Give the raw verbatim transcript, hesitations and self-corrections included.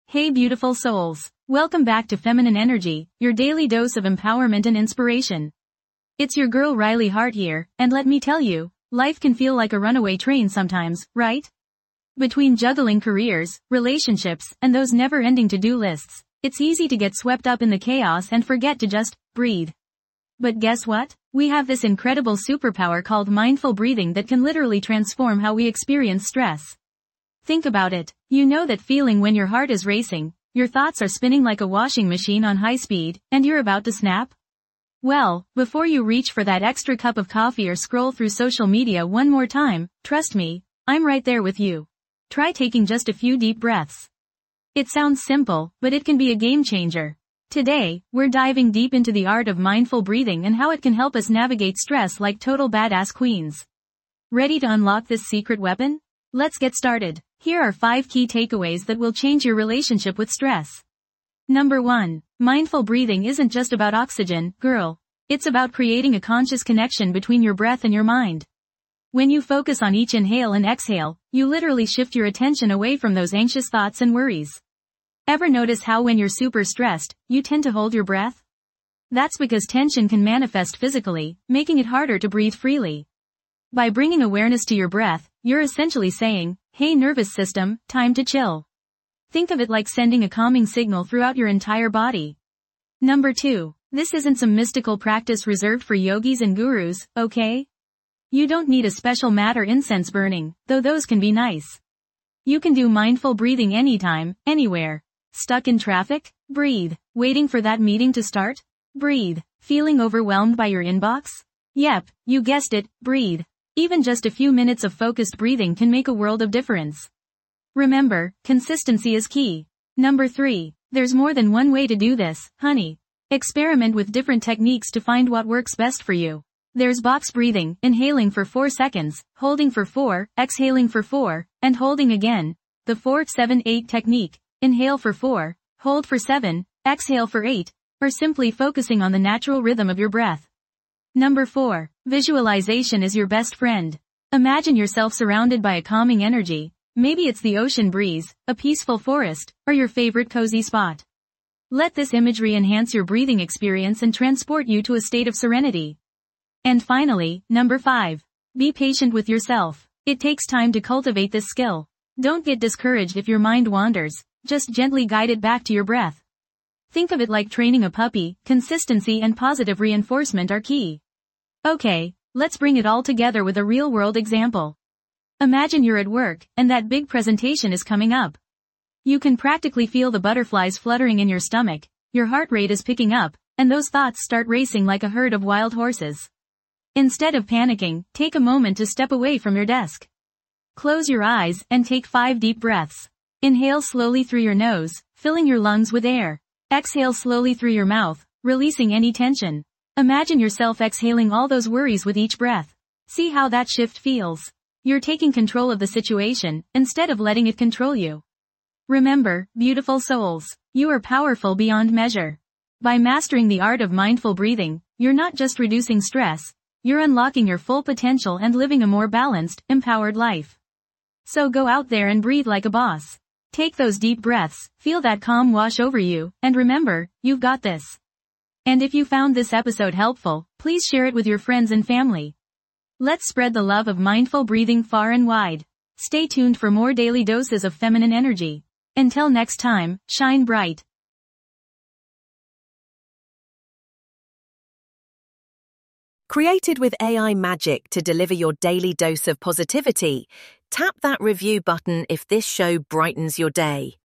Hey beautiful souls. Welcome back to Feminine Energy, your daily dose of empowerment and inspiration. It's your girl Riley Hart here, and let me tell you, life can feel like a runaway train sometimes, right? Between juggling careers, relationships, and those never-ending to-do lists, it's easy to get swept up in the chaos and forget to just breathe. But guess what? We have this incredible superpower called mindful breathing that can literally transform how we experience stress. Think about it. You know that feeling when your heart is racing, your thoughts are spinning like a washing machine on high speed, and you're about to snap? Well, before you reach for that extra cup of coffee or scroll through social media one more time, trust me, I'm right there with you. Try taking just a few deep breaths. It sounds simple, but it can be a game changer. Today, we're diving deep into the art of mindful breathing and how it can help us navigate stress like total badass queens. Ready to unlock this secret weapon? Let's get started. Here are five key takeaways that will change your relationship with stress. Number one. Mindful breathing isn't just about oxygen, girl. It's about creating a conscious connection between your breath and your mind. When you focus on each inhale and exhale, you literally shift your attention away from those anxious thoughts and worries. Ever notice how when you're super stressed, you tend to hold your breath? That's because tension can manifest physically, making it harder to breathe freely. By bringing awareness to your breath, you're essentially saying, hey nervous system, time to chill. Think of it like sending a calming signal throughout your entire body. Number two. This isn't some mystical practice reserved for yogis and gurus, okay? You don't need a special mat or incense burning, though those can be nice. You can do mindful breathing anytime, anywhere. Stuck in traffic? Breathe. Waiting for that meeting to start? Breathe. Feeling overwhelmed by your inbox? Yep, you guessed it, breathe. Even just a few minutes of focused breathing can make a world of difference. Remember, consistency is key. Number three. There's more than one way to do this, honey. Experiment with different techniques to find what works best for you. There's box breathing, inhaling for four seconds, holding for four, exhaling for four, and holding again. The four seven eight technique. Inhale for four, hold for seven, exhale for eight, or simply focusing on the natural rhythm of your breath. Number four. Visualization is your best friend. Imagine yourself surrounded by a calming energy. Maybe it's the ocean breeze, a peaceful forest, or your favorite cozy spot. Let this imagery enhance your breathing experience and transport you to a state of serenity. And finally, number five. Be patient with yourself. It takes time to cultivate this skill. Don't get discouraged if your mind wanders, just gently guide it back to your breath. Think of it like training a puppy. Consistency and positive reinforcement are key. Okay, let's bring it all together with a real-world example. Imagine you're at work, and that big presentation is coming up. You can practically feel the butterflies fluttering in your stomach, your heart rate is picking up, and those thoughts start racing like a herd of wild horses. Instead of panicking, take a moment to step away from your desk. Close your eyes and take five deep breaths. Inhale slowly through your nose, filling your lungs with air. Exhale slowly through your mouth, releasing any tension. Imagine yourself exhaling all those worries with each breath. See how that shift feels. You're taking control of the situation, instead of letting it control you. Remember, beautiful souls, you are powerful beyond measure. By mastering the art of mindful breathing, you're not just reducing stress, you're unlocking your full potential and living a more balanced, empowered life. So go out there and breathe like a boss. Take those deep breaths, feel that calm wash over you, and remember, you've got this. And if you found this episode helpful, please share it with your friends and family. Let's spread the love of mindful breathing far and wide. Stay tuned for more daily doses of feminine energy. Until next time, shine bright. Created with A I magic to deliver your daily dose of positivity, tap that review button if this show brightens your day.